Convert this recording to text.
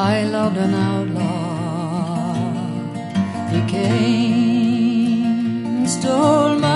I loved an outlaw. He came and stole my